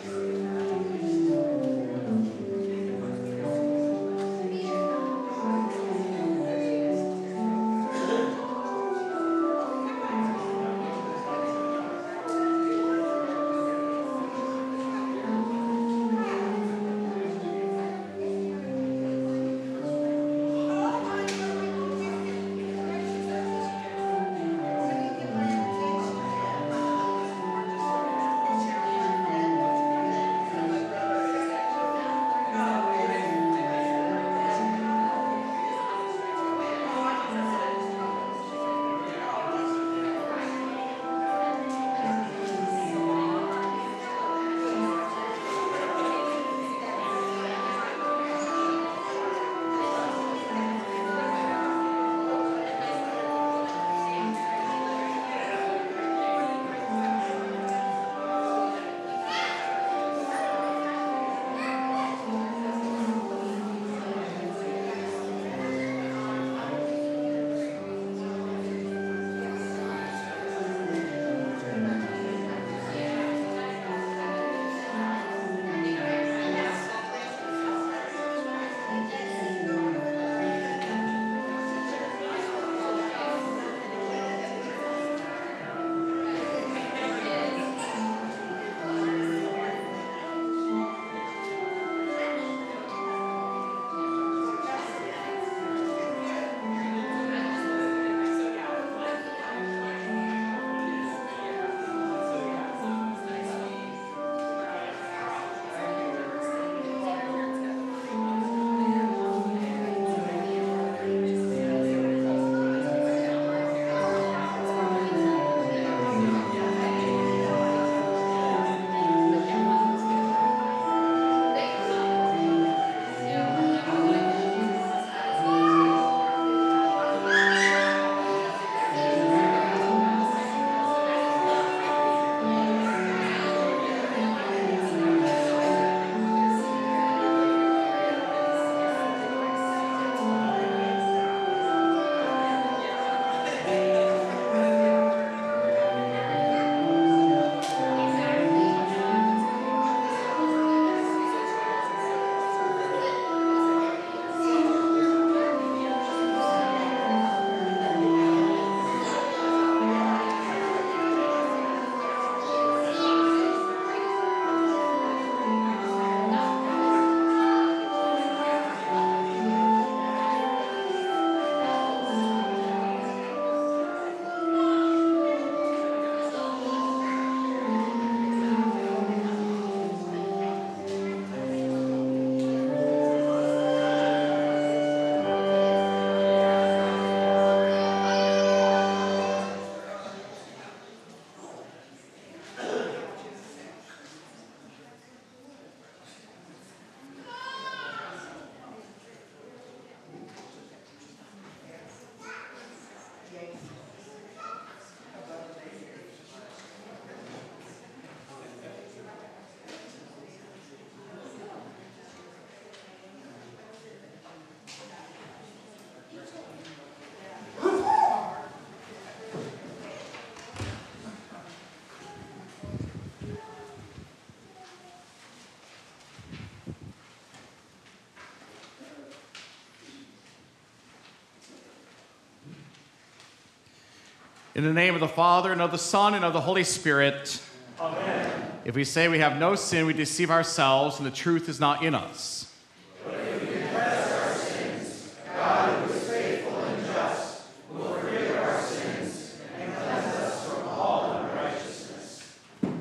In the name of the Father, and of the Son, and of the Holy Spirit. Amen. If we say we have no sin, we deceive ourselves, and the truth is not in us. But if we confess our sins, God, who is faithful and just, will forgive our sins and cleanse us from all unrighteousness.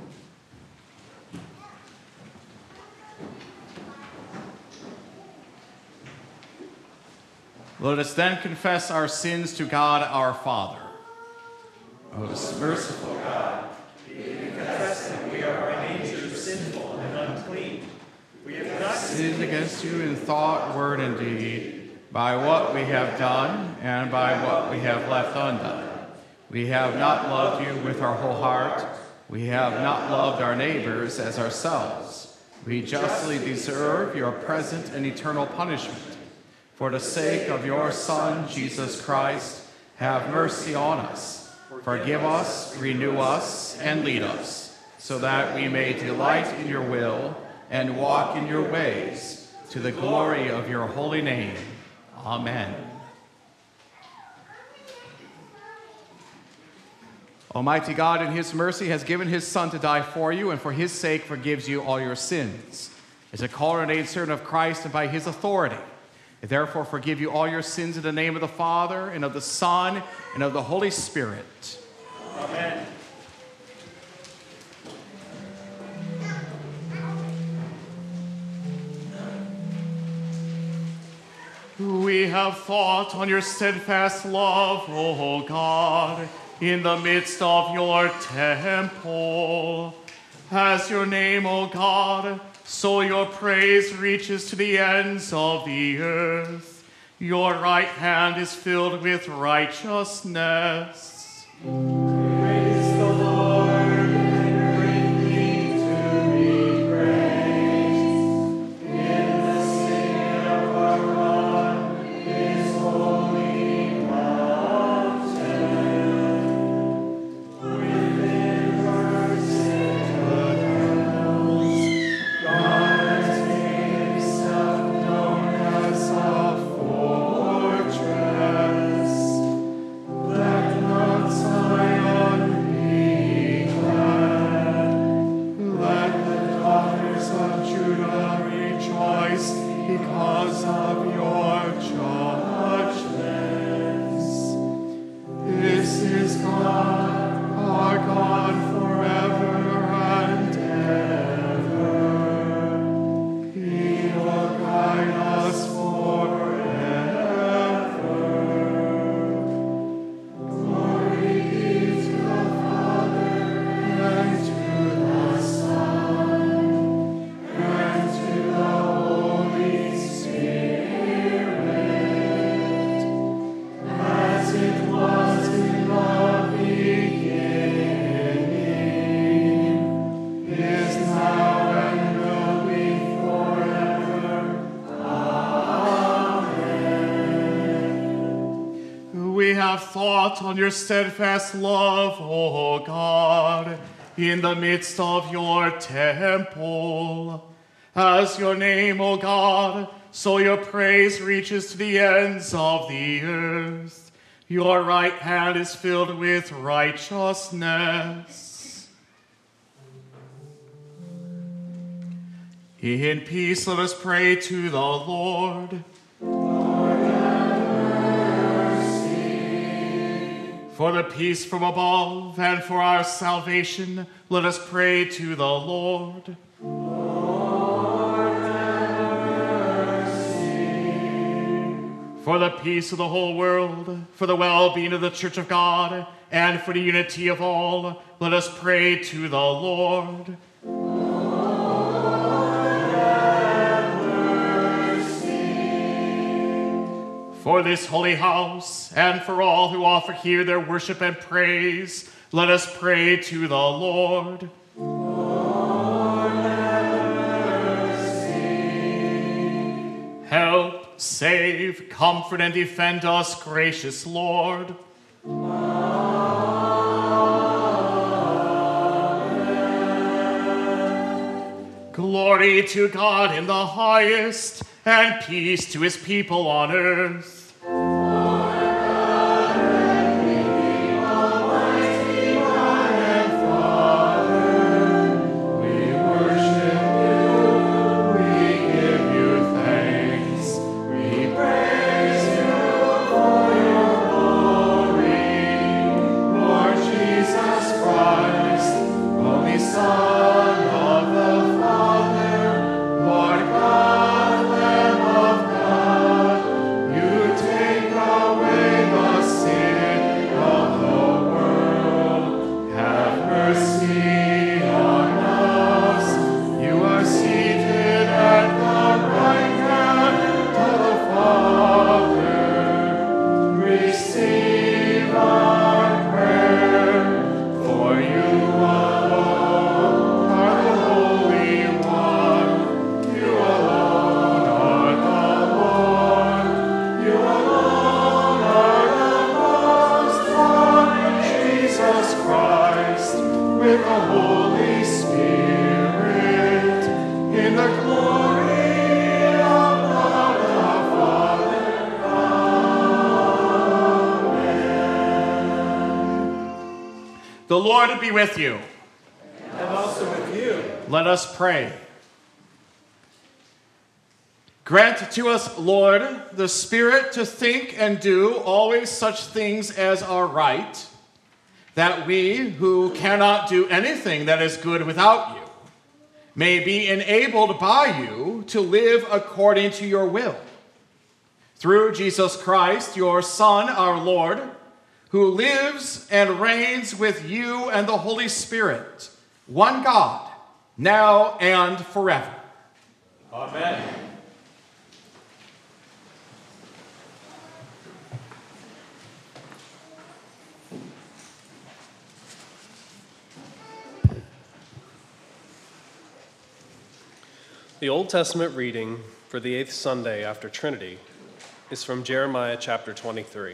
Let us then confess our sins to God our Father. Most merciful God, we confess that we are by nature sinful and unclean. We have not sinned against you in thought, word, and deed, by what we have done and by what we have left undone. We have not loved you with our whole heart. We have not loved our neighbors as ourselves. We justly deserve your present and eternal punishment. For the sake of your Son, Jesus Christ, have mercy on us. Forgive us, renew us, and lead us, so that we may delight in your will and walk in your ways, to the glory of your holy name. Amen. Almighty God, in his mercy, has given his Son to die for you, and for his sake forgives you all your sins. As a called and ordained servant of Christ and by his authority, I therefore forgive you all your sins in the name of the Father, and of the Son, and of the Holy Spirit. Amen. We have thought on your steadfast love, O God, in the midst of your temple. As your name, O God, so your praise reaches to the ends of the earth. Your right hand is filled with righteousness. Praise the Lord, and greatly to be praised. In the city of our God, his holy mountain. Within her citadels, God has made himself known as a fortress. Let not Zion be glad. Let the daughters of Judah rejoice because of your judgments. This is God, our God, forever and ever. He will guide us forever. Glory be to the Father, and to the Son, and to the Holy Spirit, as it was in the beginning, is now, and will be forever. We have thought on your steadfast love, O God, in the midst of your temple. As your name, O God, so your praise reaches to the ends of the earth. Your right hand is filled with righteousness. In peace, let us pray to the Lord. For the peace from above and for our salvation, let us pray to the Lord. For the peace of the whole world, for the well-being of the Church of God, and for the unity of all, let us pray to the Lord. For this holy house, and for all who offer here their worship and praise, let us pray to the Lord. Help, save, comfort, and defend us, gracious Lord. Glory to God in the highest, and peace to his people on earth. You The Lord be with you. And also with you. Let us pray. Grant to us, Lord, the spirit to think and do always such things as are right, that we, who cannot do anything that is good without you, may be enabled by you to live according to your will. Through Jesus Christ, your Son, our Lord, who lives and reigns with you and the Holy Spirit, one God, now and forever. Amen. The Old Testament reading for the 8th Sunday after Trinity is from Jeremiah chapter 23.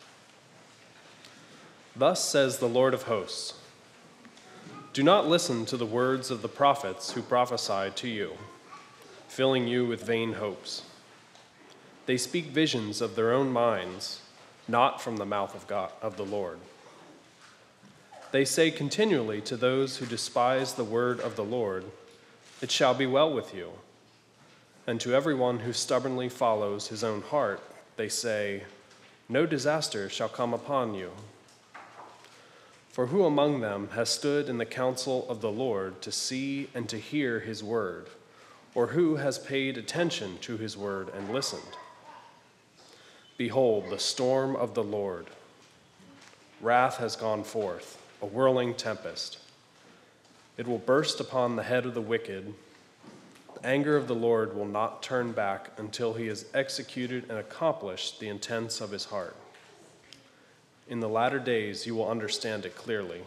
Thus says the Lord of hosts, do not listen to the words of the prophets who prophesy to you, filling you with vain hopes. They speak visions of their own minds, not from the mouth of God, of the Lord. They say continually to those who despise the word of the Lord, it shall be well with you. And to everyone who stubbornly follows his own heart, they say, no disaster shall come upon you. For who among them has stood in the counsel of the Lord to see and to hear his word? Or who has paid attention to his word and listened? Behold, the storm of the Lord. Wrath has gone forth, a whirling tempest. It will burst upon the head of the wicked. The anger of the Lord will not turn back until he has executed and accomplished the intents of his heart. In the latter days you will understand it clearly.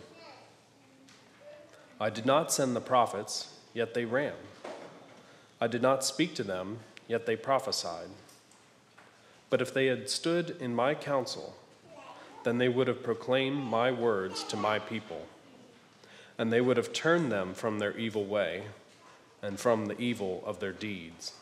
I did not send the prophets, yet they ran. I did not speak to them, yet they prophesied. But if they had stood in my counsel, then they would have proclaimed my words to my people, and they would have turned them from their evil way and from the evil of their deeds.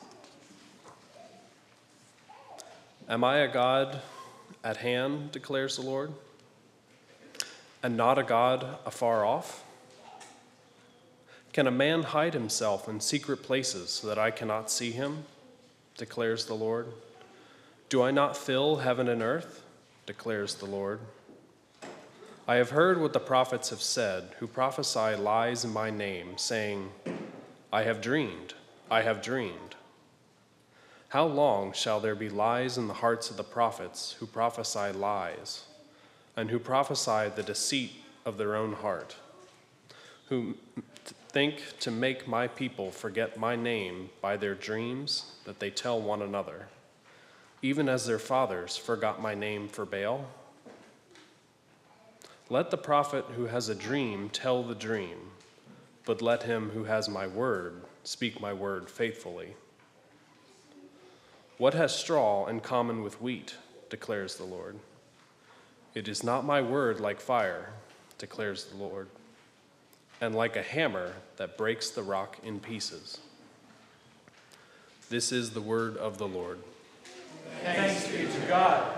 Am I a God at hand, declares the Lord, and not a God afar off? Can a man hide himself in secret places so that I cannot see him, declares the Lord? Do I not fill heaven and earth, declares the Lord? I have heard what the prophets have said, who prophesy lies in my name, saying, I have dreamed, I have dreamed. How long shall there be lies in the hearts of the prophets who prophesy lies, and who prophesy the deceit of their own heart, who think to make my people forget my name by their dreams that they tell one another, even as their fathers forgot my name for Baal? Let the prophet who has a dream tell the dream, but let him who has my word speak my word faithfully. What has straw in common with wheat, declares the Lord? It is not my word like fire, declares the Lord, and like a hammer that breaks the rock in pieces. This is the word of the Lord. Thanks be to God.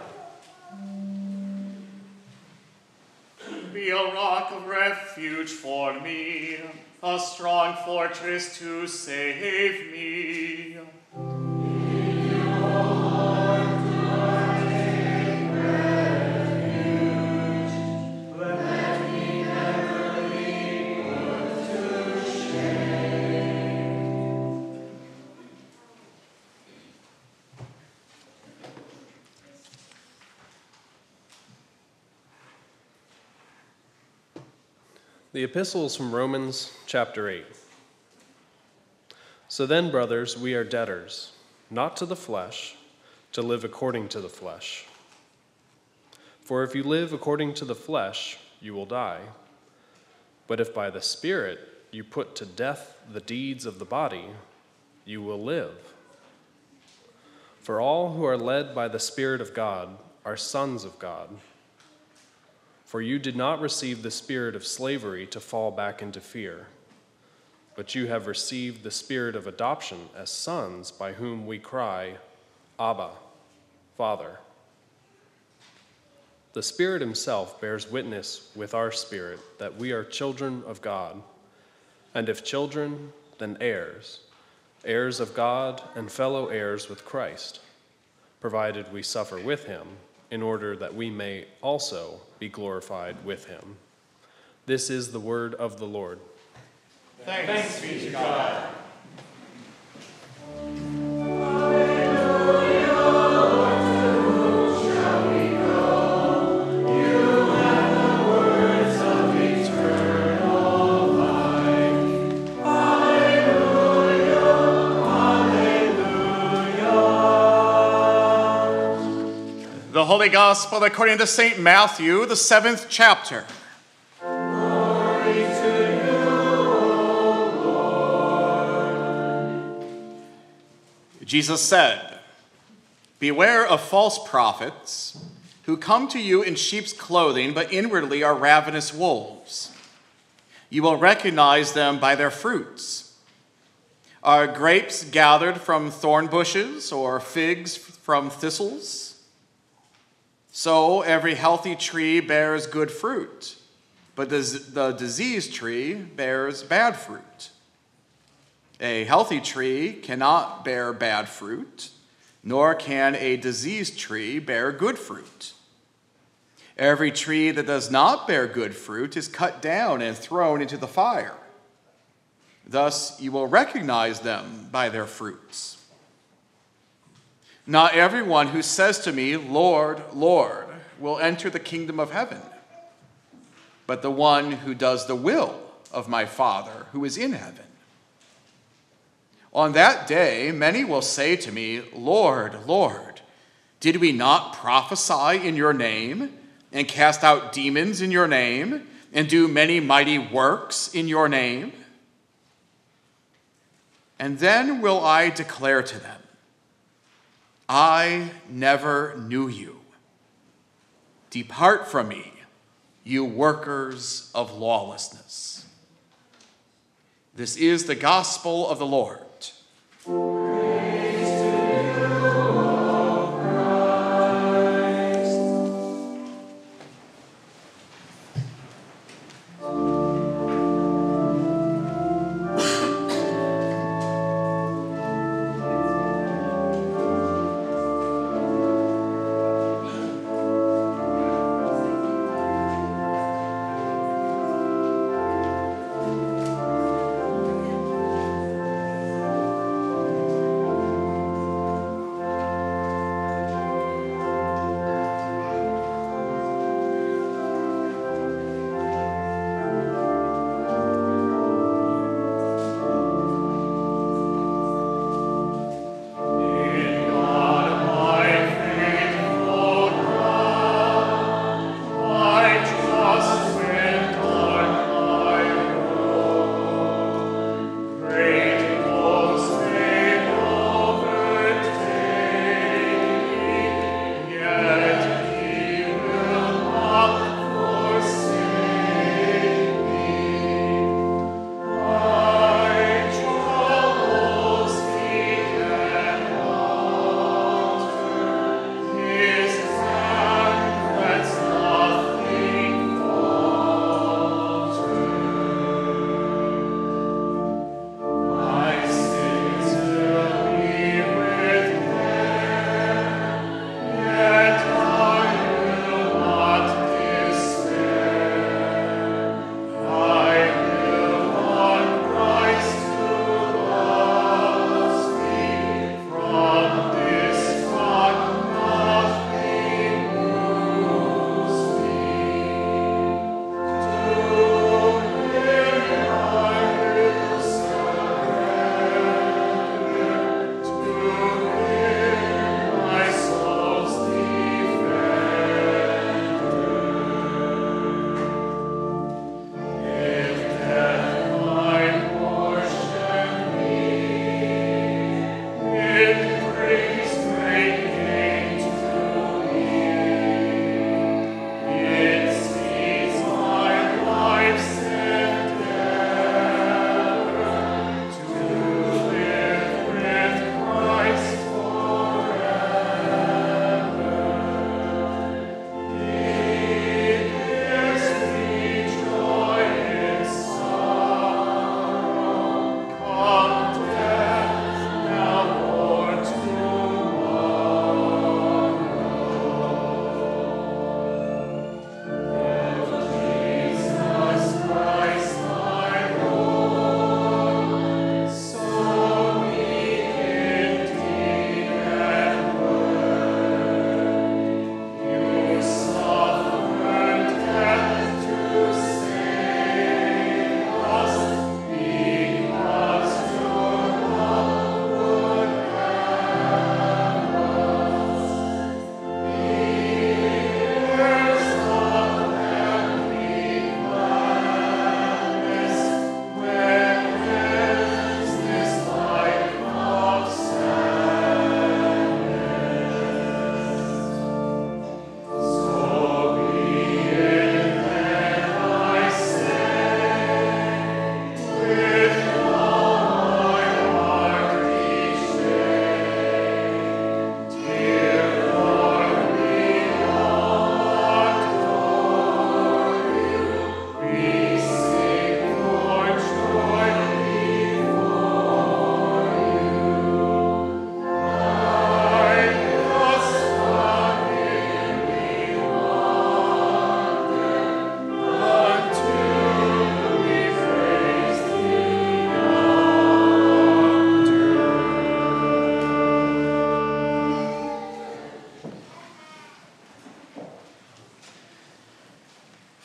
Be a rock of refuge for me, a strong fortress to save me. The epistle is from Romans chapter 8. So then, brothers, we are debtors, not to the flesh, to live according to the flesh. For if you live according to the flesh, you will die. But if by the Spirit you put to death the deeds of the body, you will live. For all who are led by the Spirit of God are sons of God. For you did not receive the spirit of slavery to fall back into fear, but you have received the spirit of adoption as sons, by whom we cry, Abba, Father. The Spirit himself bears witness with our spirit that we are children of God. And if children, then heirs, heirs of God and fellow heirs with Christ, provided we suffer with him, in order that we may also be glorified with him. This is the word of the Lord. Thanks be to God. The Holy Gospel according to St. Matthew, the 7th chapter. Glory to you, O Lord. Jesus said, "Beware of false prophets who come to you in sheep's clothing, but inwardly are ravenous wolves. You will recognize them by their fruits. Are grapes gathered from thorn bushes or figs from thistles? So every healthy tree bears good fruit, but the diseased tree bears bad fruit. A healthy tree cannot bear bad fruit, nor can a diseased tree bear good fruit. Every tree that does not bear good fruit is cut down and thrown into the fire. Thus you will recognize them by their fruits. Not everyone who says to me, 'Lord, Lord,' will enter the kingdom of heaven, but the one who does the will of my Father who is in heaven. On that day, many will say to me, 'Lord, Lord, did we not prophesy in your name and cast out demons in your name and do many mighty works in your name?' And then will I declare to them, 'I never knew you. Depart from me, you workers of lawlessness.'" This is the gospel of the Lord. Praise to you, O Christ.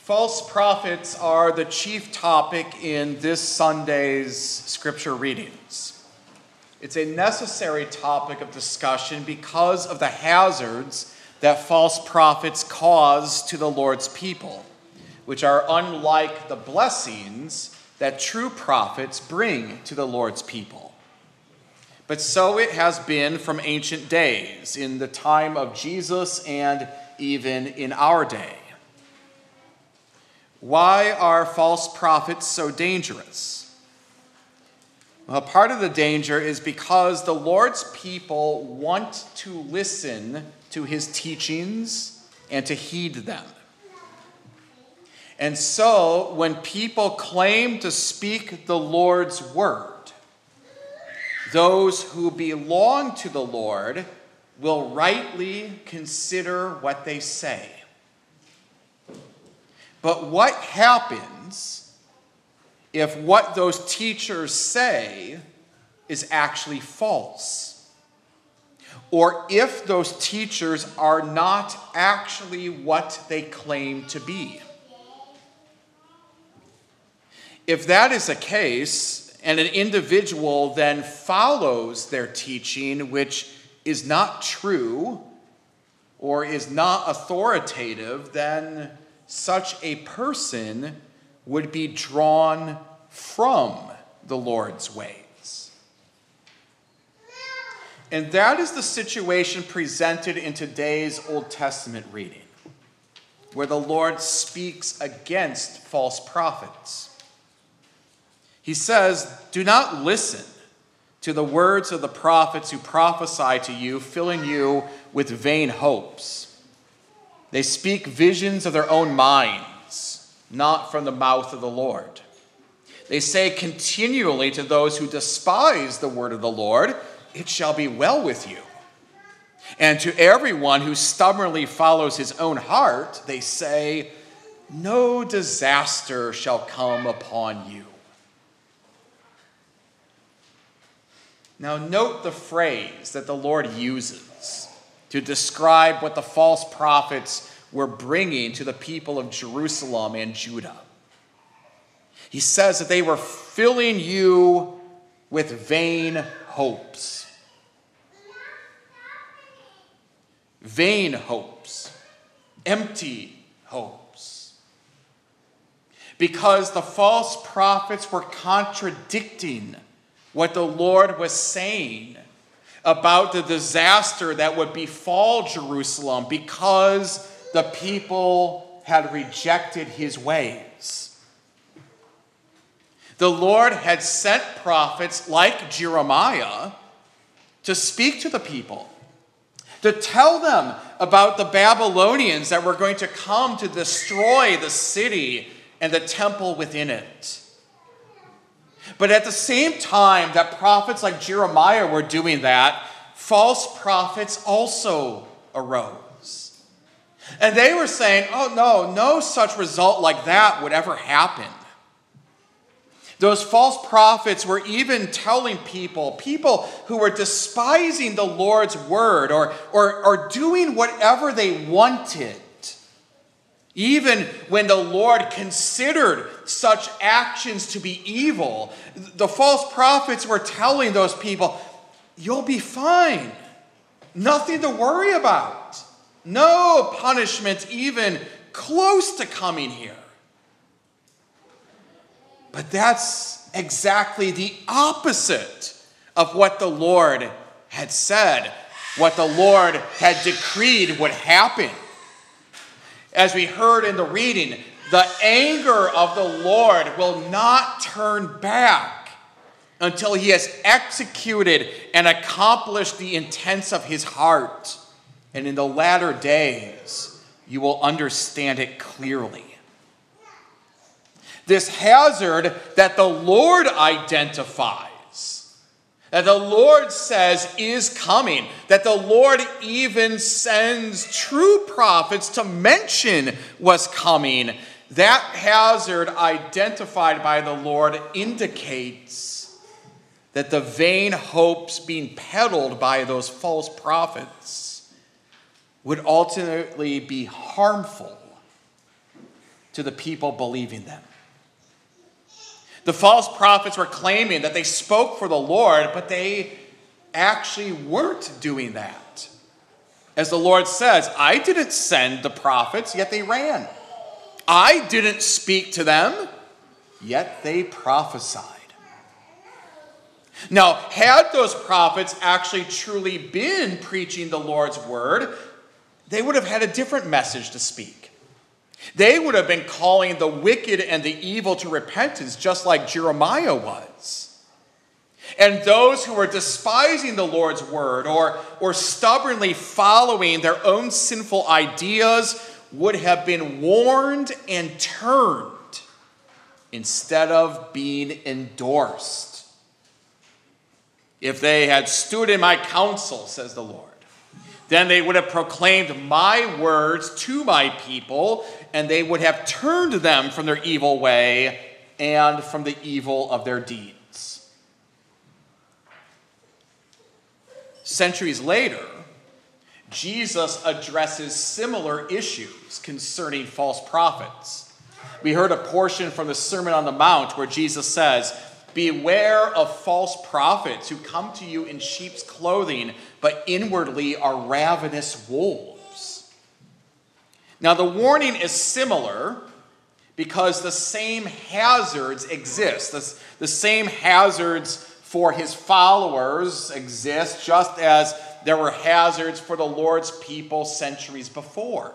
False prophets are the chief topic in this Sunday's scripture readings. It's a necessary topic of discussion because of the hazards that false prophets cause to the Lord's people, which are unlike the blessings that true prophets bring to the Lord's people. But so it has been from ancient days, in the time of Jesus and even in our day. Why are false prophets so dangerous? Well, part of the danger is because the Lord's people want to listen to his teachings and to heed them. And so, when people claim to speak the Lord's word, those who belong to the Lord will rightly consider what they say. But what happens if what those teachers say is actually false? Or if those teachers are not actually what they claim to be? If that is the case, and an individual then follows their teaching, which is not true or is not authoritative, then such a person would be drawn from the Lord's ways. And that is the situation presented in today's Old Testament reading, where the Lord speaks against false prophets. He says, "Do not listen to the words of the prophets who prophesy to you, filling you with vain hopes. They speak visions of their own minds, not from the mouth of the Lord. They say continually to those who despise the word of the Lord, 'It shall be well with you.' And to everyone who stubbornly follows his own heart, they say, 'No disaster shall come upon you.'" Now note the phrase that the Lord uses to describe what the false prophets were bringing to the people of Jerusalem and Judah. He says that they were filling you with vain hopes. Vain hopes. Empty hopes. Because the false prophets were contradicting what the Lord was saying about the disaster that would befall Jerusalem because the people had rejected his ways. The Lord had sent prophets like Jeremiah to speak to the people, to tell them about the Babylonians that were going to come to destroy the city and the temple within it. But at the same time that prophets like Jeremiah were doing that, false prophets also arose. And they were saying, "Oh no such result like that would ever happen." Those false prophets were even telling people who were despising the Lord's word or doing whatever they wanted, even when the Lord considered such actions to be evil, the false prophets were telling those people, "You'll be fine. Nothing to worry about. No punishment even close to coming here." But that's exactly the opposite of what the Lord had said, what the Lord had decreed would happen. As we heard in the reading, the anger of the Lord will not turn back until he has executed and accomplished the intents of his heart. And in the latter days, you will understand it clearly. This hazard that the Lord identifies, that the Lord says is coming, that the Lord even sends true prophets to mention was coming, that hazard identified by the Lord indicates that the vain hopes being peddled by those false prophets would ultimately be harmful to the people believing them. The false prophets were claiming that they spoke for the Lord, but they actually weren't doing that. As the Lord says, I didn't send the prophets, yet they ran. I didn't speak to them, yet they prophesied. Now, had those prophets actually truly been preaching the Lord's word, they would have had a different message to speak. They would have been calling the wicked and the evil to repentance, just like Jeremiah was. And those who were despising the Lord's word or stubbornly following their own sinful ideas would have been warned and turned instead of being endorsed. If they had stood in my counsel, says the Lord, then they would have proclaimed my words to my people, and they would have turned them from their evil way and from the evil of their deeds. Centuries later, Jesus addresses similar issues concerning false prophets. We heard a portion from the Sermon on the Mount where Jesus says, beware of false prophets who come to you in sheep's clothing, but inwardly are ravenous wolves. Now, the warning is similar because the same hazards exist. The same hazards for his followers exist, just as there were hazards for the Lord's people centuries before.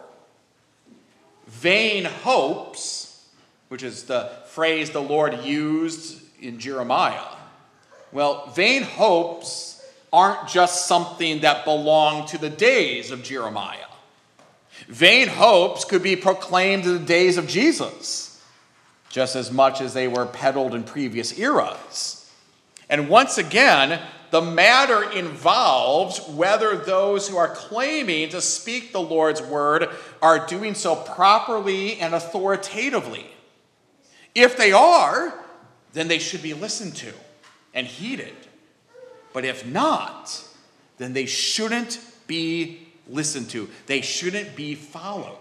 Vain hopes, which is the phrase the Lord used in Jeremiah. Well, vain hopes aren't just something that belong to the days of Jeremiah. Vain hopes could be proclaimed in the days of Jesus, just as much as they were peddled in previous eras. And once again, the matter involves whether those who are claiming to speak the Lord's word are doing so properly and authoritatively. If they are, then they should be listened to and heeded. But if not, then they shouldn't be listened to. They shouldn't be followed.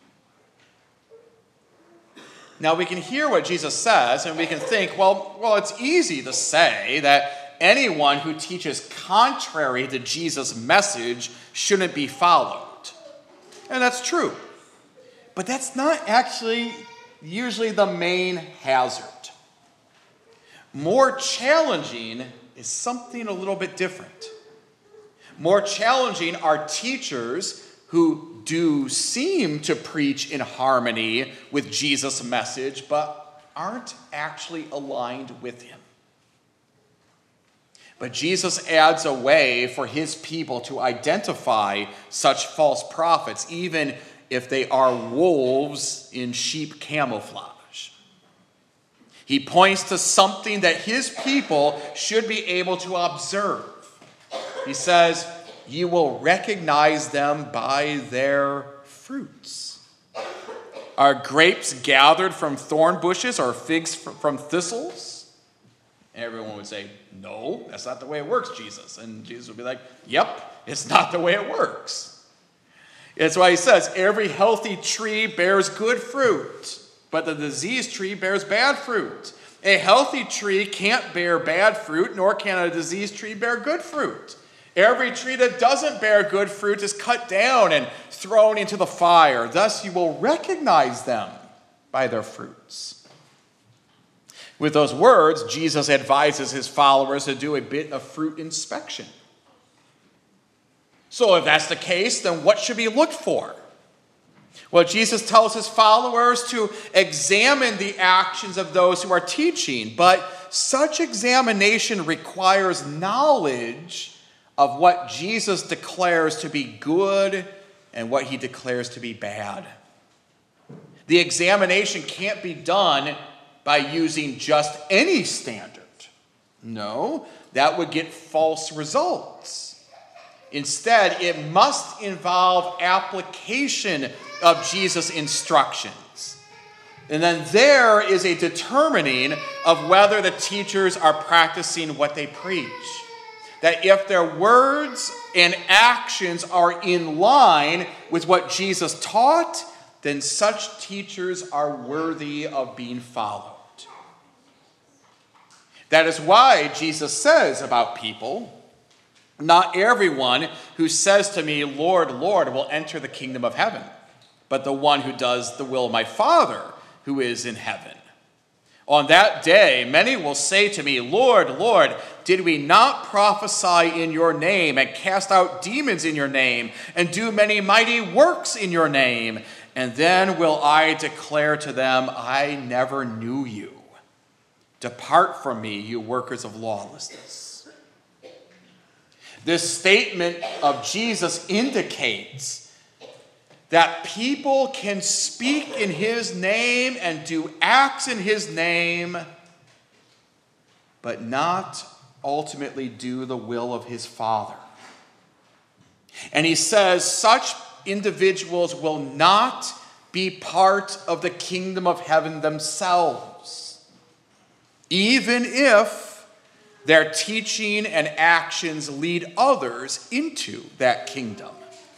Now we can hear what Jesus says and we can think, well, it's easy to say that anyone who teaches contrary to Jesus' message shouldn't be followed. And that's true. But that's not actually usually the main hazard. More challenging is something a little bit different. More challenging are teachers who do seem to preach in harmony with Jesus' message, but aren't actually aligned with him. But Jesus adds a way for his people to identify such false prophets, even if they are wolves in sheep camouflage. He points to something that his people should be able to observe. He says, you will recognize them by their fruits. Are grapes gathered from thorn bushes or figs from thistles? And everyone would say, no, that's not the way it works, Jesus. And Jesus would be like, yep, it's not the way it works. That's why he says, every healthy tree bears good fruit, but the diseased tree bears bad fruit. A healthy tree can't bear bad fruit, nor can a diseased tree bear good fruit. Every tree that doesn't bear good fruit is cut down and thrown into the fire. Thus you will recognize them by their fruits. With those words, Jesus advises his followers to do a bit of fruit inspection. So if that's the case, then what should be looked for? Well, Jesus tells his followers to examine the actions of those who are teaching, but such examination requires knowledge of what Jesus declares to be good and what he declares to be bad. The examination can't be done by using just any standard. No, that would get false results. Instead, it must involve application of Jesus' instructions. And then there is a determining of whether the teachers are practicing what they preach. That if their words and actions are in line with what Jesus taught, then such teachers are worthy of being followed. That is why Jesus says about people, not everyone who says to me, Lord, Lord, will enter the kingdom of heaven, but the one who does the will of my Father who is in heaven. On that day, many will say to me, Lord, Lord, did we not prophesy in your name and cast out demons in your name and do many mighty works in your name? And then will I declare to them, I never knew you. Depart from me, you workers of lawlessness. This statement of Jesus indicates that people can speak in his name and do acts in his name, but not ultimately do the will of his Father. And he says such individuals will not be part of the kingdom of heaven themselves, even if their teaching and actions lead others into that kingdom.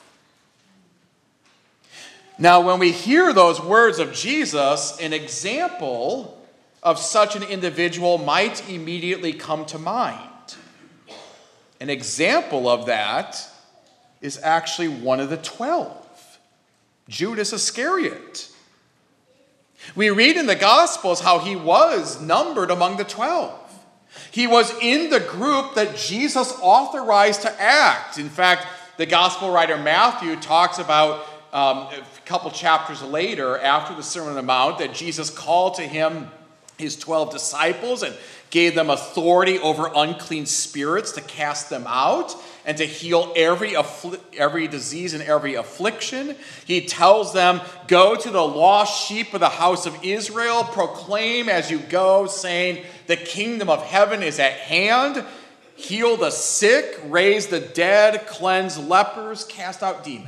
Now, when we hear those words of Jesus, an example of such an individual might immediately come to mind. An example of that is actually one of the 12, Judas Iscariot. We read in the Gospels how he was numbered among the 12. He was in the group that Jesus authorized to act. In fact, the Gospel writer Matthew talks about a couple chapters later, after the Sermon on the Mount, that Jesus called to him his 12 disciples and gave them authority over unclean spirits to cast them out and to heal every disease and every affliction. He tells them, go to the lost sheep of the house of Israel, proclaim as you go, saying, the kingdom of heaven is at hand. Heal the sick, raise the dead, cleanse lepers, cast out demons.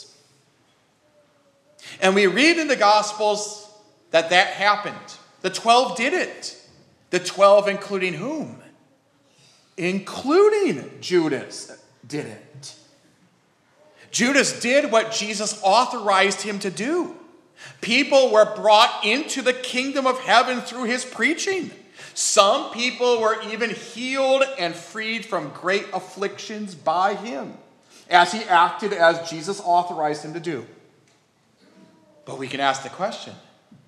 And we read in the Gospels that happened. The 12 did it. The 12 including whom? Including Judas did it. Judas did what Jesus authorized him to do. People were brought into the kingdom of heaven through his preaching. Some people were even healed and freed from great afflictions by him, as he acted as Jesus authorized him to do. But we can ask the question,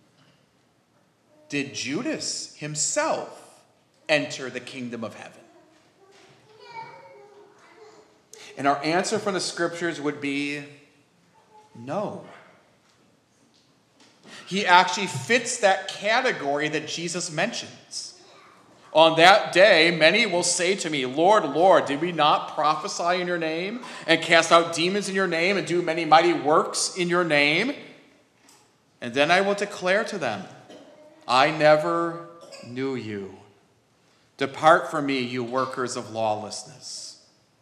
did Judas himself enter the kingdom of heaven? And our answer from the scriptures would be no. He actually fits that category that Jesus mentions. On that day, many will say to me, Lord, Lord, did we not prophesy in your name and cast out demons in your name and do many mighty works in your name? And then I will declare to them, I never knew you. Depart from me, you workers of lawlessness.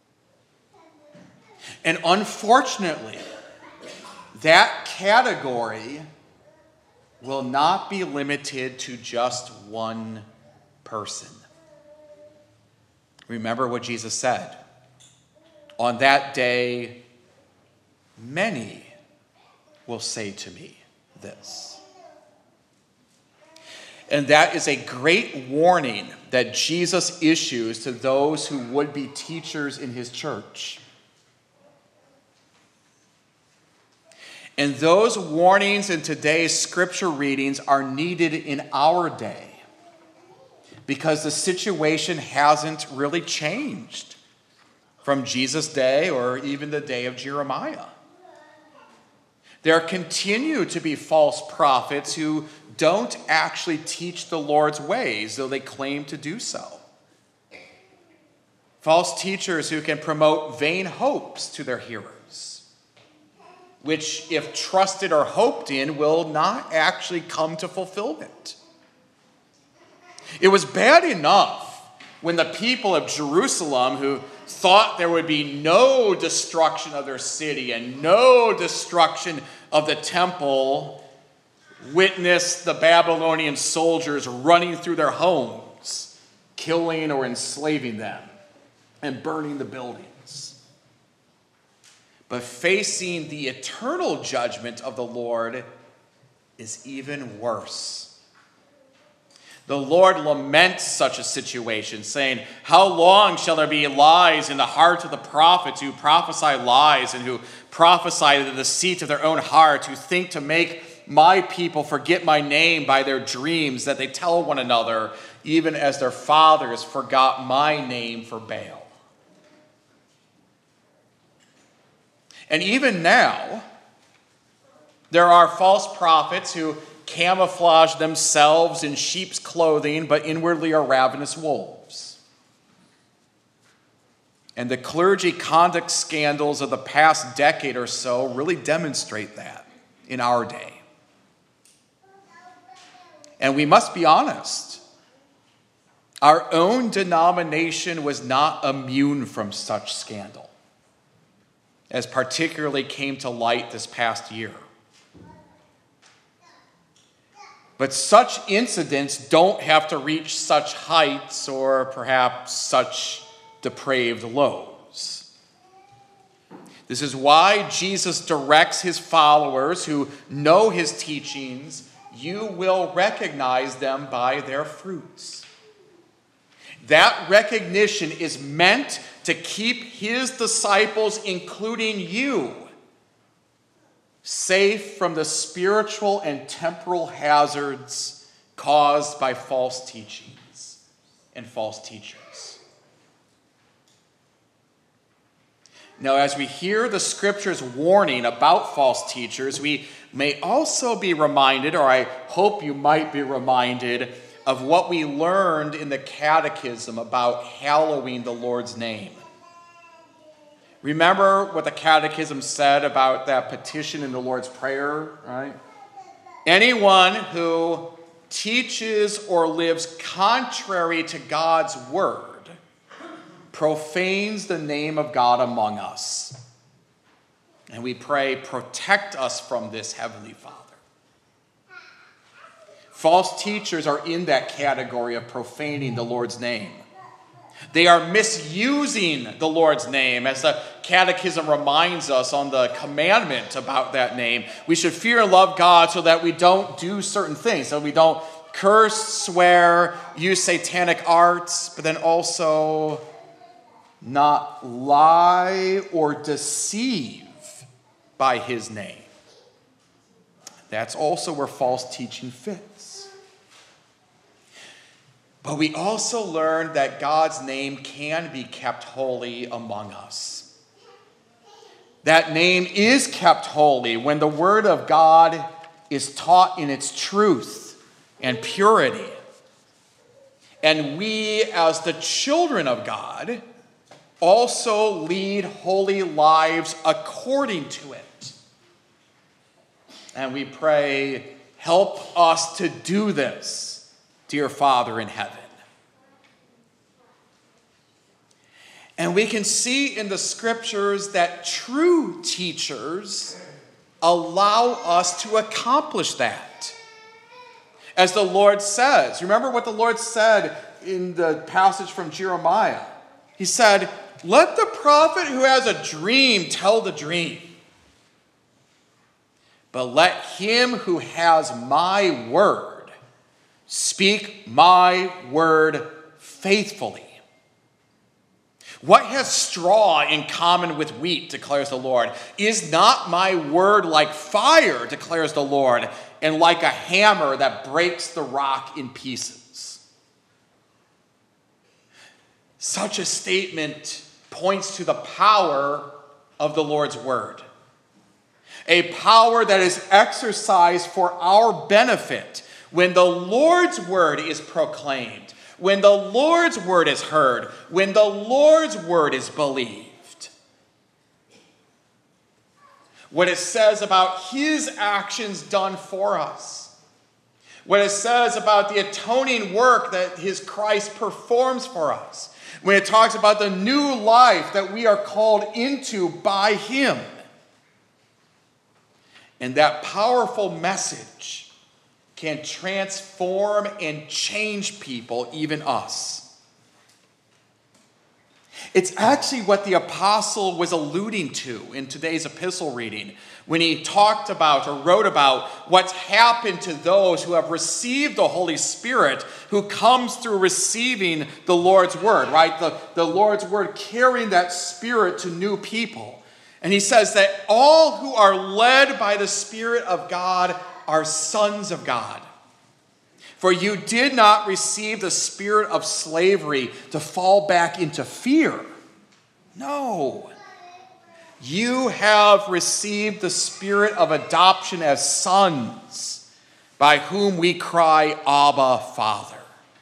And unfortunately, that category will not be limited to just one person. Remember what Jesus said. On that day, many will say to me this. And that is a great warning that Jesus issues to those who would be teachers in his church. And those warnings in today's scripture readings are needed in our day because the situation hasn't really changed from Jesus' day or even the day of Jeremiah. There continue to be false prophets who don't actually teach the Lord's ways, though they claim to do so. False teachers who can promote vain hopes to their hearers, which, if trusted or hoped in, will not actually come to fulfillment. It was bad enough when the people of Jerusalem, who thought there would be no destruction of their city and no destruction of the temple, witnessed the Babylonian soldiers running through their homes, killing or enslaving them, and burning the buildings. But facing the eternal judgment of the Lord is even worse. The Lord laments such a situation, saying, "How long shall there be lies in the heart of the prophets who prophesy lies and who prophesy the deceit of their own heart, who think to make my people forget my name by their dreams that they tell one another, even as their fathers forgot my name for Baal." And even now, there are false prophets who camouflage themselves in sheep's clothing, but inwardly are ravenous wolves. And the clergy conduct scandals of the past decade or so really demonstrate that in our day. And we must be honest. Our own denomination was not immune from such scandal, as particularly came to light this past year. But such incidents don't have to reach such heights or perhaps such depraved lows. This is why Jesus directs his followers who know his teachings, "You will recognize them by their fruits." That recognition is meant to keep his disciples, including you, safe from the spiritual and temporal hazards caused by false teachings and false teachers. Now, as we hear the scriptures warning about false teachers, we may also be reminded, or I hope you might be reminded, of what we learned in the catechism about hallowing the Lord's name. Remember what the catechism said about that petition in the Lord's Prayer, right? Anyone who teaches or lives contrary to God's word profanes the name of God among us. And we pray, protect us from this, Heavenly Father. False teachers are in that category of profaning the Lord's name. They are misusing the Lord's name, as the Catechism reminds us on the commandment about that name. We should fear and love God so that we don't do certain things, so we don't curse, swear, use satanic arts, but then also not lie or deceive by his name. That's also where false teaching fits. But we also learned that God's name can be kept holy among us. That name is kept holy when the word of God is taught in its truth and purity. And we, as the children of God, also lead holy lives according to it. And we pray, help us to do this, dear Father in heaven. And we can see in the scriptures that true teachers allow us to accomplish that. As the Lord says, remember what the Lord said in the passage from Jeremiah. He said, "Let the prophet who has a dream tell the dream. But let him who has my word speak my word faithfully. What has straw in common with wheat, declares the Lord? Is not my word like fire, declares the Lord, and like a hammer that breaks the rock in pieces?" Such a statement points to the power of the Lord's word. A power that is exercised for our benefit when the Lord's word is proclaimed, when the Lord's word is heard, when the Lord's word is believed. What it says about his actions done for us. What it says about the atoning work that his Christ performs for us. When it talks about the new life that we are called into by him. And that powerful message can transform and change people, even us. It's actually what the apostle was alluding to in today's epistle reading when he talked about or wrote about what's happened to those who have received the Holy Spirit, who comes through receiving the Lord's word, right? The Lord's word carrying that Spirit to new people. And he says that all who are led by the Spirit of God are sons of God. For you did not receive the spirit of slavery to fall back into fear. No. You have received the spirit of adoption as sons, by whom we cry, Abba, Father.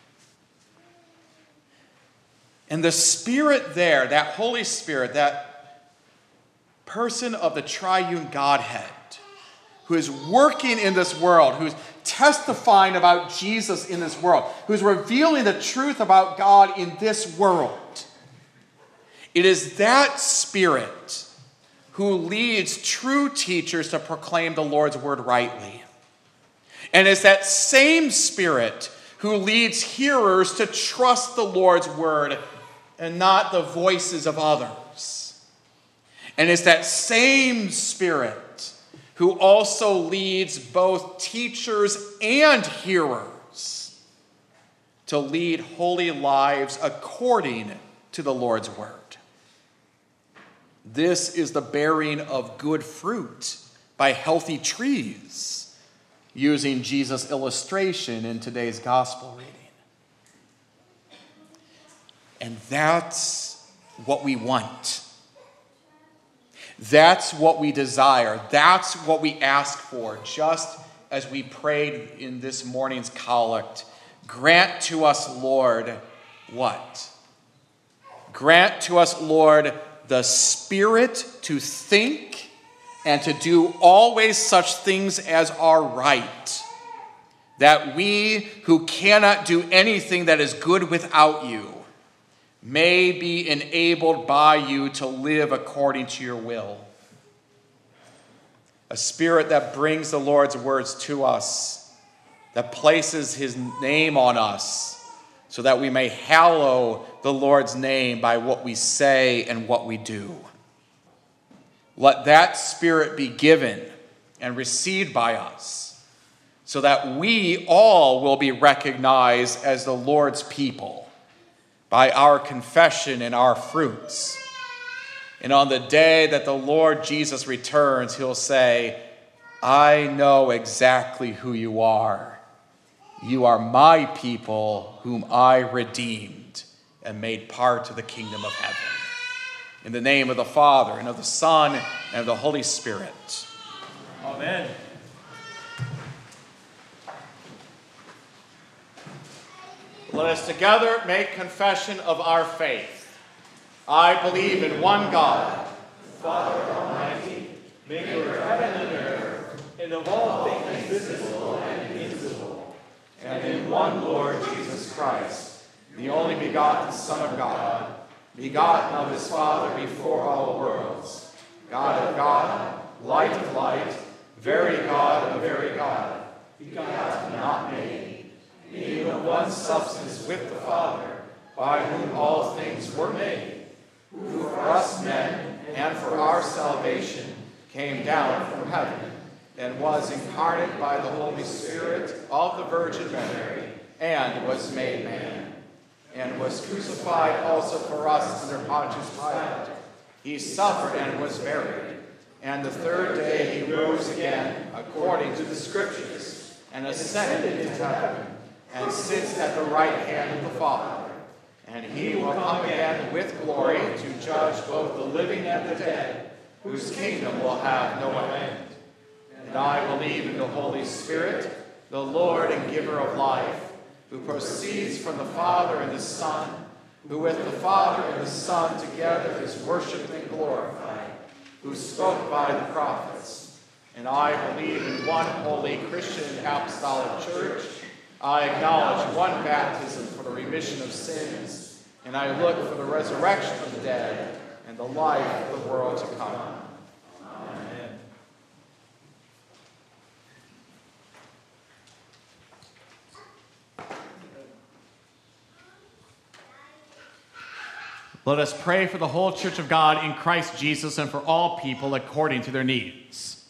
And the Spirit there, that Holy Spirit, that person of the triune Godhead, who is working in this world, who's testifying about Jesus in this world, who's revealing the truth about God in this world. It is that Spirit who leads true teachers to proclaim the Lord's word rightly. And it's that same Spirit who leads hearers to trust the Lord's word and not the voices of others. And it's that same Spirit who also leads both teachers and hearers to lead holy lives according to the Lord's word. This is the bearing of good fruit by healthy trees, using Jesus' illustration in today's gospel reading. And that's what we want. That's what we desire. That's what we ask for, just as we prayed in this morning's collect. Grant to us, Lord, what? Grant to us, Lord, the Spirit to think and to do always such things as are right, that we who cannot do anything that is good without you may be enabled by you to live according to your will. A Spirit that brings the Lord's words to us, that places his name on us, so that we may hallow the Lord's name by what we say and what we do. Let that Spirit be given and received by us, so that we all will be recognized as the Lord's people by our confession and our fruits. And on the day that the Lord Jesus returns, he'll say, I know exactly who you are. You are my people whom I redeemed and made part of the kingdom of heaven. In the name of the Father, and of the Son, and of the Holy Spirit. Amen. Let us together make confession of our faith. I believe in one God, Father Almighty, maker of heaven and earth, and of all things visible and invisible, and in one Lord Jesus Christ, the only begotten Son of God, begotten of his Father before all worlds, God of God, light of light, very God of very God, begotten, not made, being of one substance with the Father, by whom all things were made, who for us men and for our salvation came down from heaven, and was incarnate by the Holy Spirit of the Virgin Mary, and was made man, and was crucified also for us under Pontius Pilate. He suffered and was buried, and the third day he rose again, according to the Scriptures, and ascended into heaven, and sits at the right hand of the Father. And he will come again with glory to judge both the living and the dead, whose kingdom will have no end. And I believe in the Holy Spirit, the Lord and giver of life, who proceeds from the Father and the Son, who with the Father and the Son together is worshipped and glorified, who spoke by the prophets. And I believe in one holy Christian apostolic church. I acknowledge one baptism for the remission of sins, and I look for the resurrection of the dead and the life of the world to come. Amen. Let us pray for the whole Church of God in Christ Jesus and for all people according to their needs.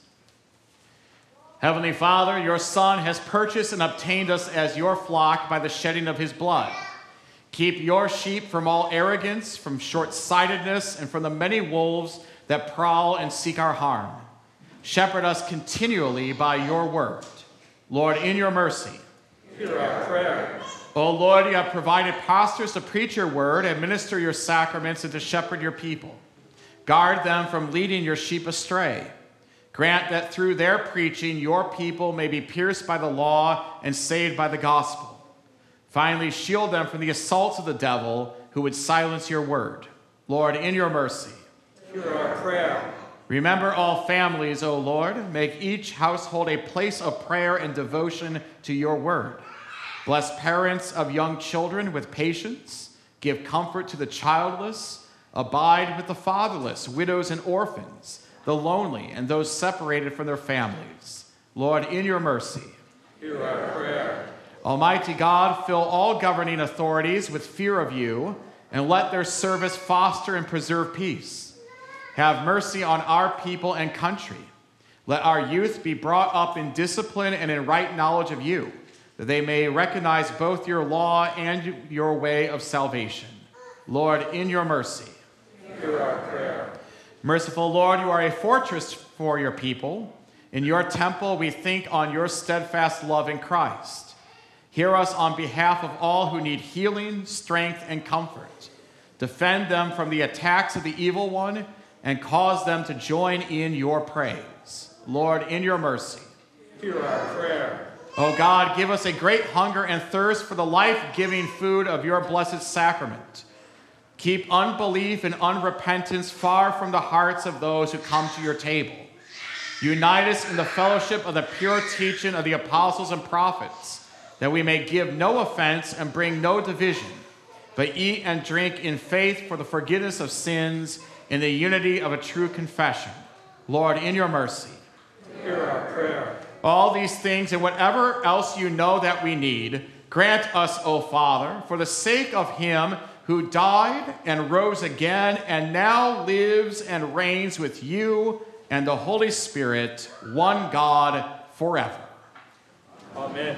Heavenly Father, your Son has purchased and obtained us as your flock by the shedding of his blood. Keep your sheep from all arrogance, from short-sightedness, and from the many wolves that prowl and seek our harm. Shepherd us continually by your word. Lord, in your mercy, Hear our prayer. O Lord, you have provided pastors to preach your word, administer your sacraments, and to shepherd your people. Guard them from leading your sheep astray. Grant that through their preaching, your people may be pierced by the law and saved by the gospel. Finally, shield them from the assaults of the devil who would silence your word. Lord, in your mercy, Hear our prayer. remember all families, O Lord. Make each household a place of prayer and devotion to your word. Bless parents of young children with patience. Give comfort to the childless. Abide with the fatherless, widows and orphans, the lonely, and those separated from their families. Lord, in your mercy, Hear our prayer. Almighty God, fill all governing authorities with fear of you, and let their service foster and preserve peace. Have mercy on our people and country. Let our youth be brought up in discipline and in right knowledge of you, that they may recognize both your law and your way of salvation. Lord, in your mercy. Hear our prayer. Merciful Lord, you are a fortress for your people. In your temple, we think on your steadfast love in Christ. Hear us on behalf of all who need healing, strength, and comfort. Defend them from the attacks of the evil one and cause them to join in your praise. Lord, in your mercy. Hear our prayer. O God, give us a great hunger and thirst for the life-giving food of your blessed sacrament. Keep unbelief and unrepentance far from the hearts of those who come to your table. Unite us in the fellowship of the pure teaching of the apostles and prophets, that we may give no offense and bring no division, but eat and drink in faith for the forgiveness of sins in the unity of a true confession. Lord, in your mercy. Hear our prayer. All these things and whatever else you know that we need, grant us, O Father, for the sake of him who died and rose again and now lives and reigns with you and the Holy Spirit, one God, forever. Amen.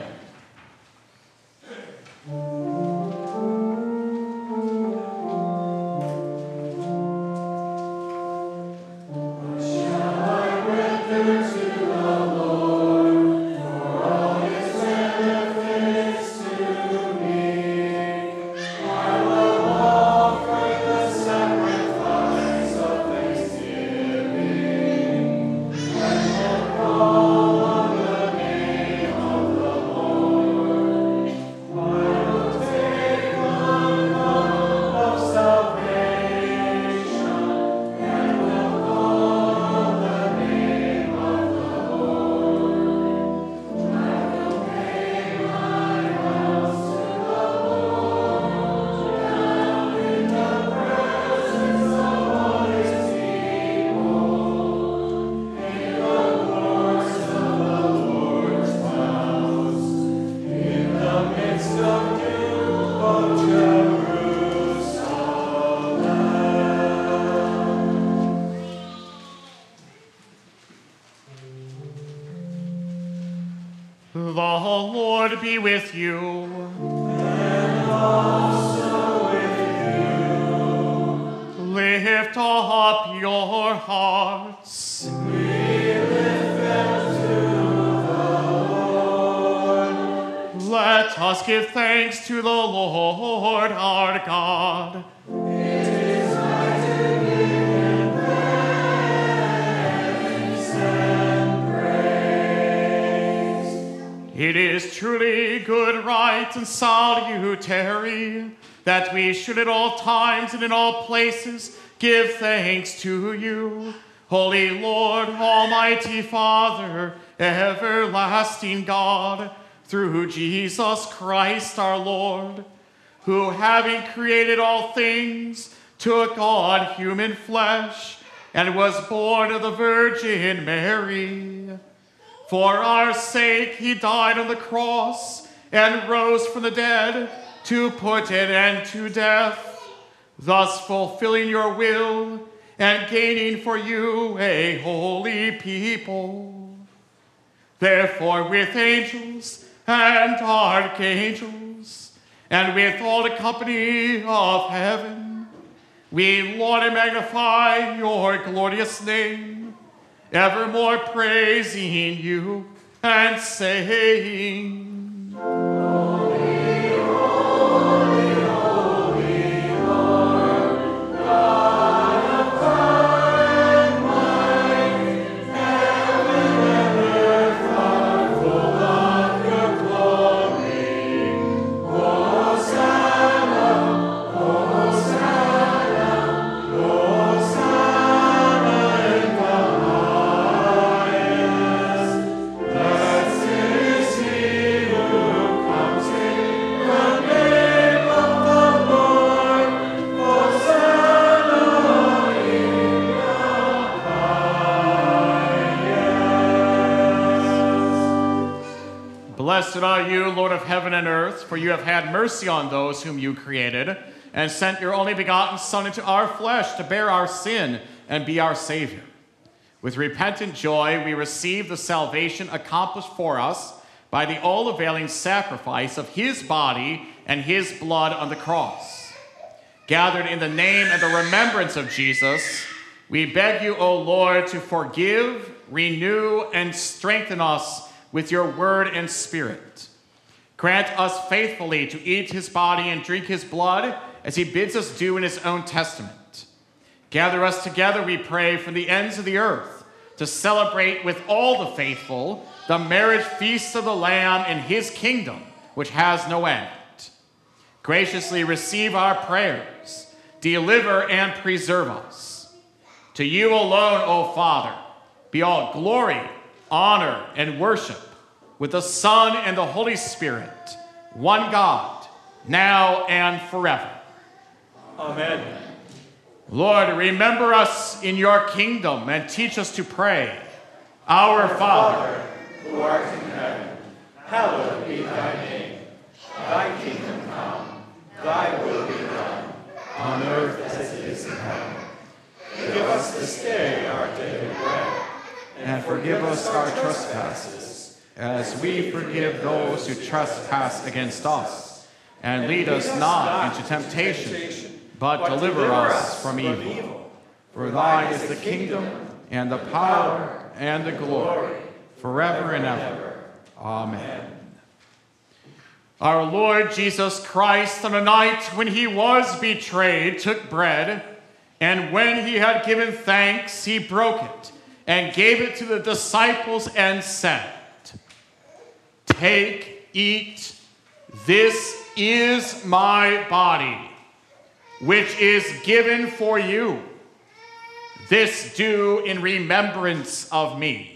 The Lord be with you. And also with you. Lift up your hearts. We lift them to the Lord. Let us give thanks to the Lord our God. It is right to give him thanks and praise. It is truly good, right, and salutary that we should at all times and in all places give thanks to you, Holy Lord, Almighty Father, everlasting God, through Jesus Christ our Lord, who, having created all things, took on human flesh and was born of the Virgin Mary. For our sake he died on the cross and rose from the dead to put an end to death. thus fulfilling your will and gaining for you a holy people. Therefore, with angels and archangels, and with all the company of heaven, we laud and magnify your glorious name, evermore praising you and saying, Blessed are you, Lord of heaven and earth, for you have had mercy on those whom you created, and sent your only begotten Son into our flesh to bear our sin and be our Savior. With repentant joy, we receive the salvation accomplished for us by the all-availing sacrifice of his body and his blood on the cross. Gathered in the name and the remembrance of Jesus, we beg you, O Lord, to forgive, renew, and strengthen us with your word and spirit. Grant us faithfully to eat his body and drink his blood as he bids us do in his own testament. Gather us together, we pray, from the ends of the earth to celebrate with all the faithful the marriage feast of the Lamb in his kingdom, which has no end. Graciously receive our prayers, deliver and preserve us. To you alone, O Father, be all glory, honor, and worship with the Son and the Holy Spirit, one God, now and forever. Amen. Lord, remember us in your kingdom and teach us to pray. Our Father, who art in heaven, hallowed be thy name. Thy kingdom come, thy will be done, on earth as it is in heaven. Give us this day our daily bread, and forgive us our trespasses, as we forgive those who trespass against us. And lead us not into temptation, but deliver us from evil. For thine is the kingdom, and the power, and the glory, forever and ever. Amen. Our Lord Jesus Christ, on the night when he was betrayed, took bread, and when he had given thanks, he broke it, and gave it to the disciples and said, "Take, eat, this is my body, which is given for you. This do in remembrance of me."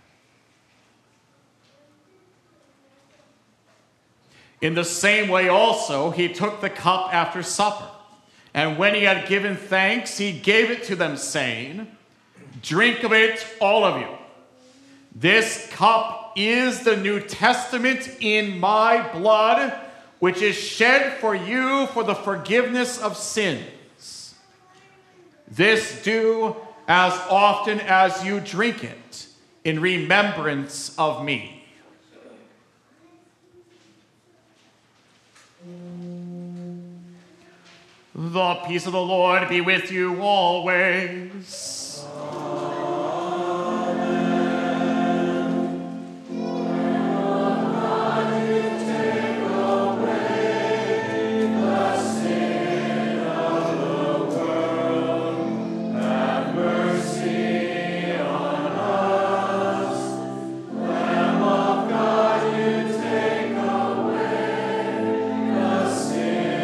In the same way also, he took the cup after supper, and when he had given thanks, he gave it to them, saying, "Drink of it, all of you. This cup is the New Testament in my blood, which is shed for you for the forgiveness of sins. This do as often as you drink it in remembrance of me." The peace of the Lord be with you always.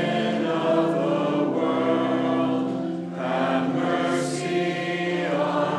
Mercy on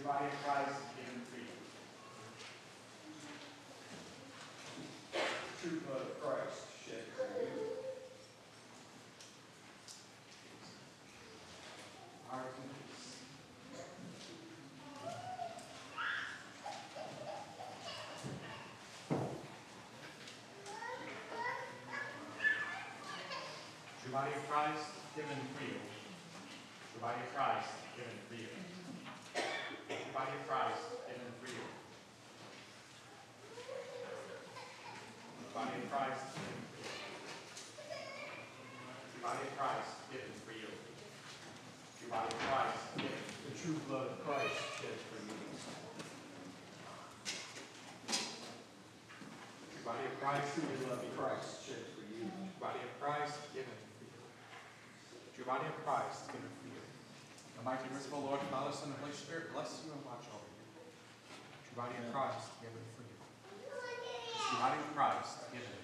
body of Christ given for you. True blood of Christ shed for you. Our peace. True body of Christ given for you. True body of Christ given for you. True body of Christ given for you. True body of Christ given for you. True body of Christ given for you. True body of Christ given. The true blood of Christ shed for you. True body of Christ, true blood of Christ shed for you. True body of Christ given for you. True body of Christ given for you. Almighty, merciful Lord, Father, Son, and Holy Spirit, bless you and watch over you. True body of Christ given for you. True body of Christ given for you.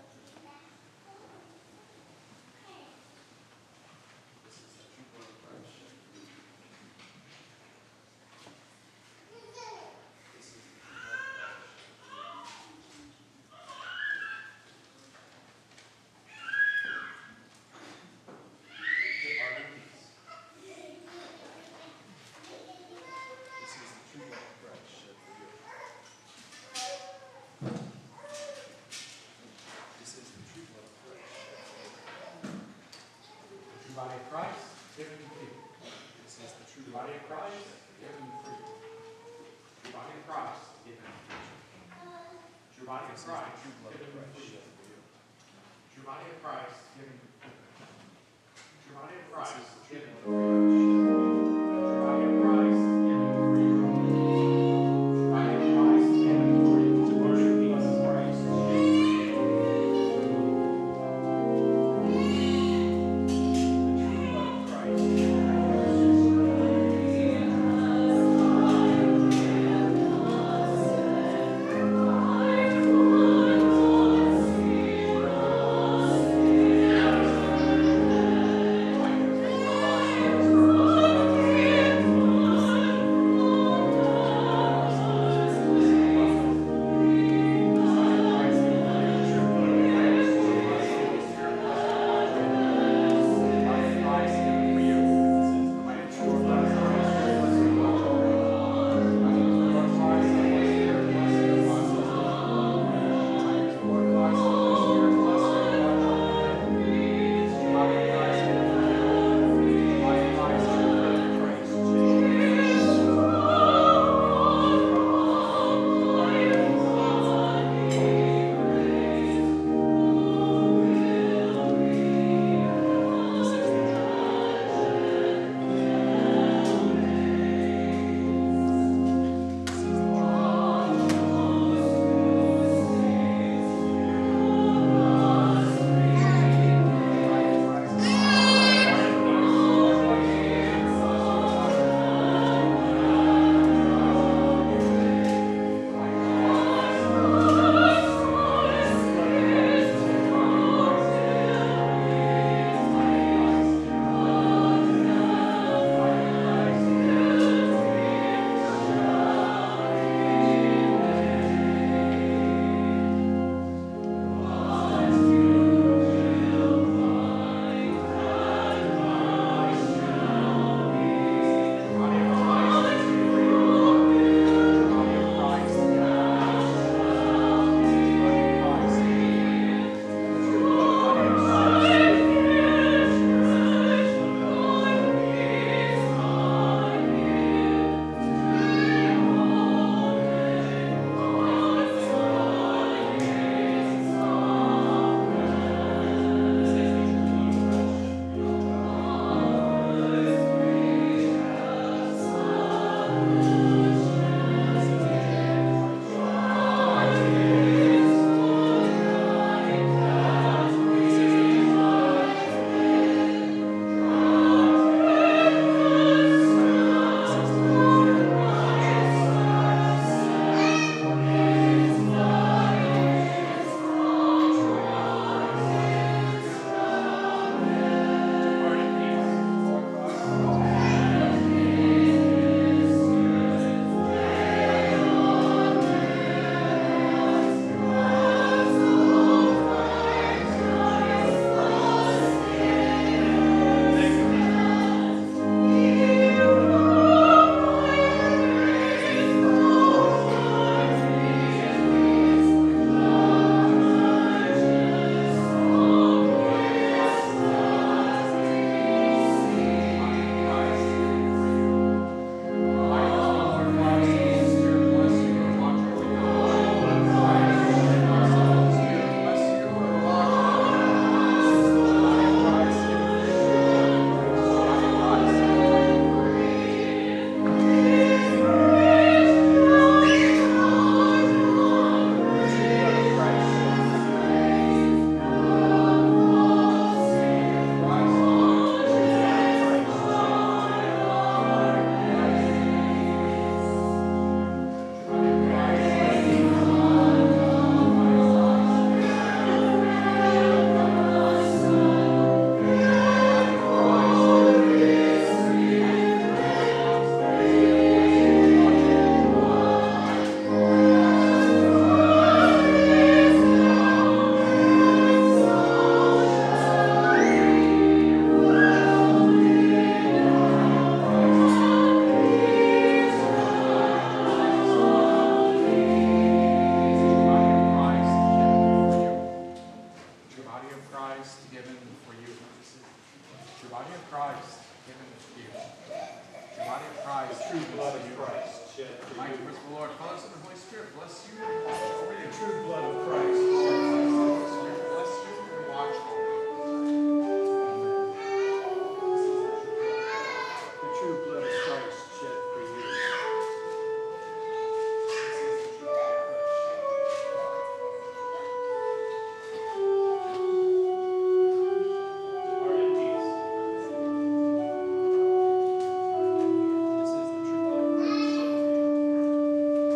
This is the true blood of Christ. This is the true blood of Christ. Depart in peace. This is the true blood of Christ shed for you. This is the true blood of Christ shed for you. The true body of Christ given for you. This is the true body of Christ given for you. True body of Christ given for you. True body of Christ given for you. True body of Christ given for you. True body of Christ given for you. True body of Christ given for you. True body of Christ given for you. True body of Christ given for you. The true blood of Christ. body of Christ. The true blood of Christ shed for Mighty you. merciful Lord, Father, Son, and Holy Spirit, bless you and watch over you. The true blood of Christ shed for you. Holy Spirit, bless you and watch over you. The true blood of Christ shed for you. Depart in peace. This is the true blood of Christ shed for you.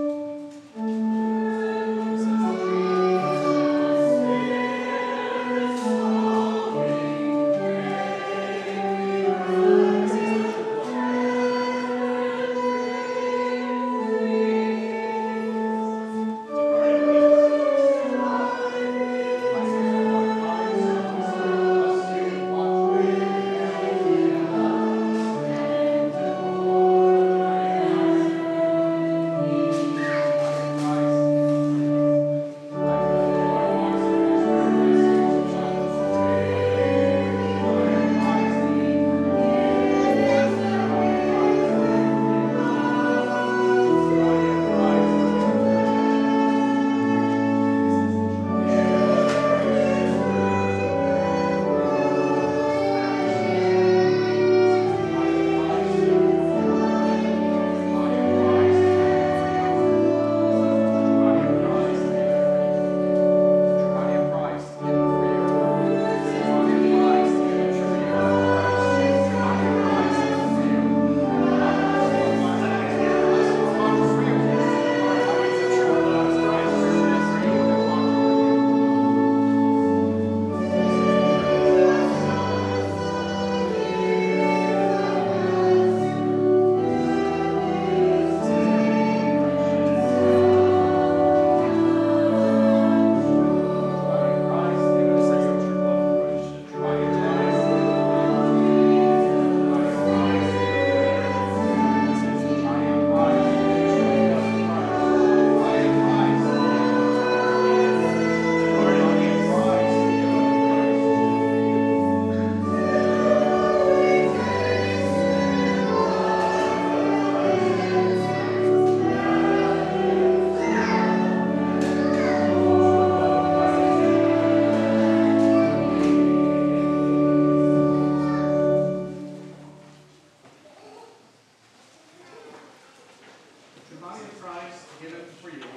True body of Christ given for you.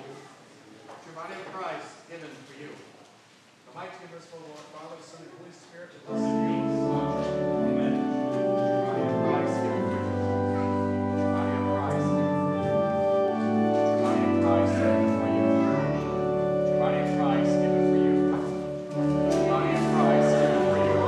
True body of Christ given for you. The mighty and merciful Lord, Father, Son, and Holy Spirit, to bless you. Amen. True body of Christ given for you. True body of Christ given for you. True body of Christ given for you. True body of Christ given for you. True body of Christ given for you.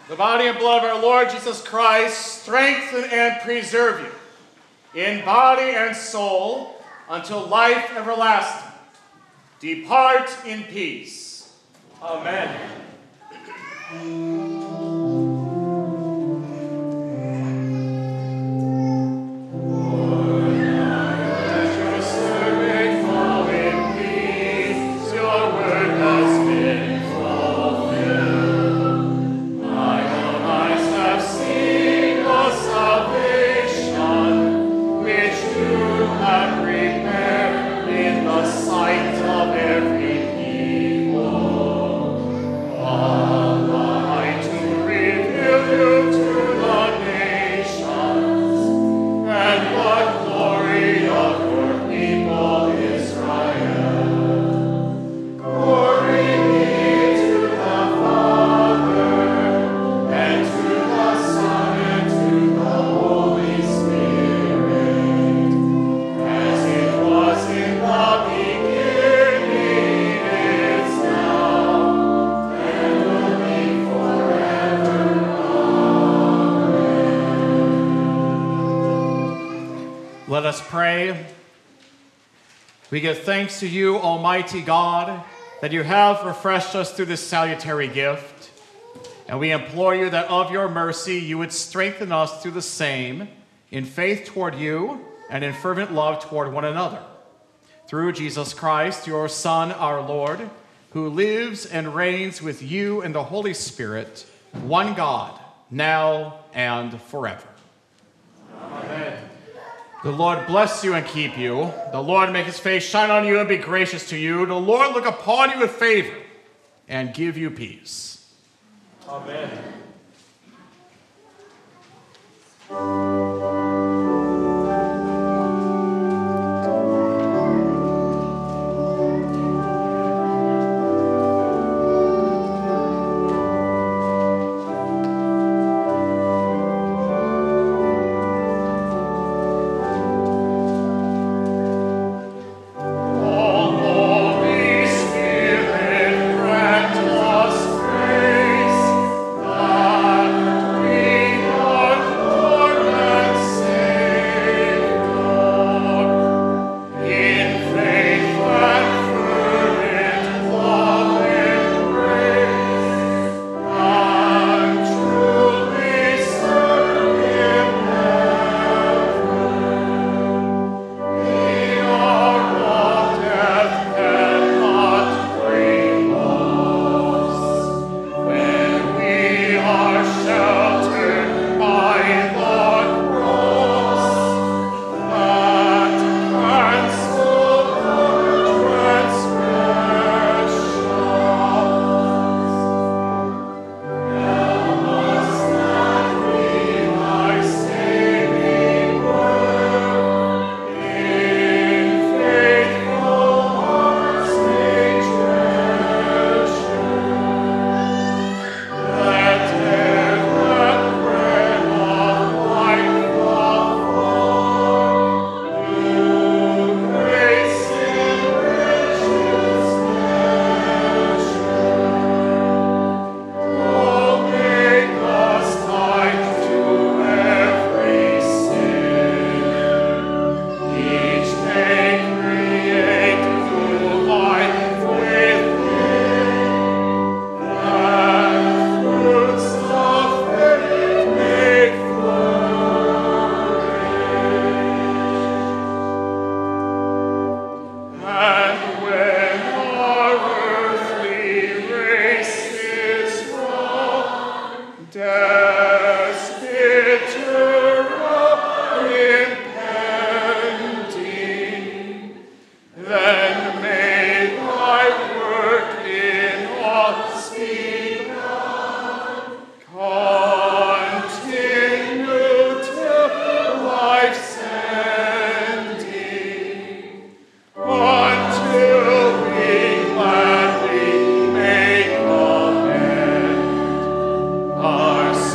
The body and blood of our Lord Jesus Christ strengthen and preserve you in body and soul until life everlasting. Depart in peace. Amen. Let us pray. We give thanks to you, Almighty God, that you have refreshed us through this salutary gift. And we implore you that of your mercy you would strengthen us through the same in faith toward you and in fervent love toward one another. Through Jesus Christ, your Son, our Lord, who lives and reigns with you in the Holy Spirit, one God, now and forever. Amen. The Lord bless you and keep you. The Lord make his face shine on you and be gracious to you. The Lord look upon you with favor and give you peace. Amen. Our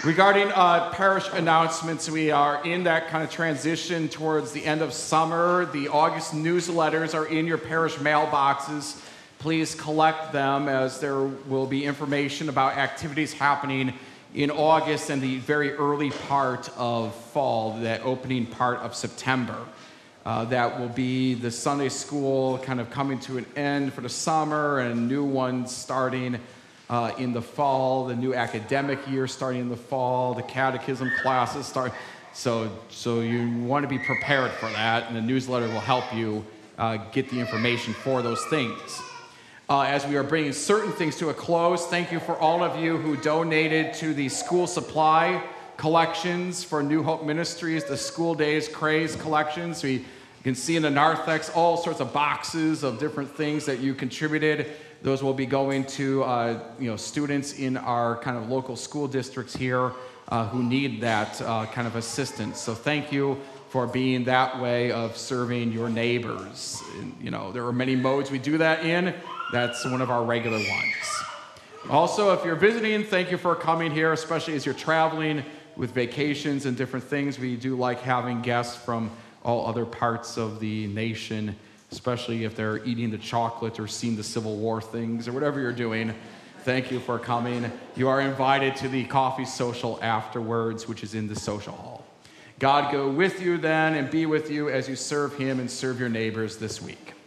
Regarding parish announcements, we are in that kind of transition towards the end of summer. The August newsletters are in your parish mailboxes. Please collect them, as there will be information about activities happening in August and the very early part of fall, that opening part of September. That will be the Sunday school kind of coming to an end for the summer and new ones starting in the fall, the new academic year starting in the fall, the catechism classes start. So you want to be prepared for that, and the newsletter will help you get the information for those things. As we are bringing certain things to a close, thank you for all of you who donated to the school supply collections for New Hope Ministries, the School Days Craze collections. You can see in the narthex all sorts of boxes of different things that you contributed. Those will be going to students in our kind of local school districts here who need that kind of assistance. So thank you for being that way of serving your neighbors. And, there are many modes we do that in. That's one of our regular ones. Also, if you're visiting, thank you for coming here, especially as you're traveling with vacations and different things. We do like having guests from all other parts of the nation, especially if they're eating the chocolate or seeing the Civil War things or whatever you're doing. Thank you for coming. You are invited to the coffee social afterwards, which is in the social hall. God go with you then and be with you as you serve him and serve your neighbors this week.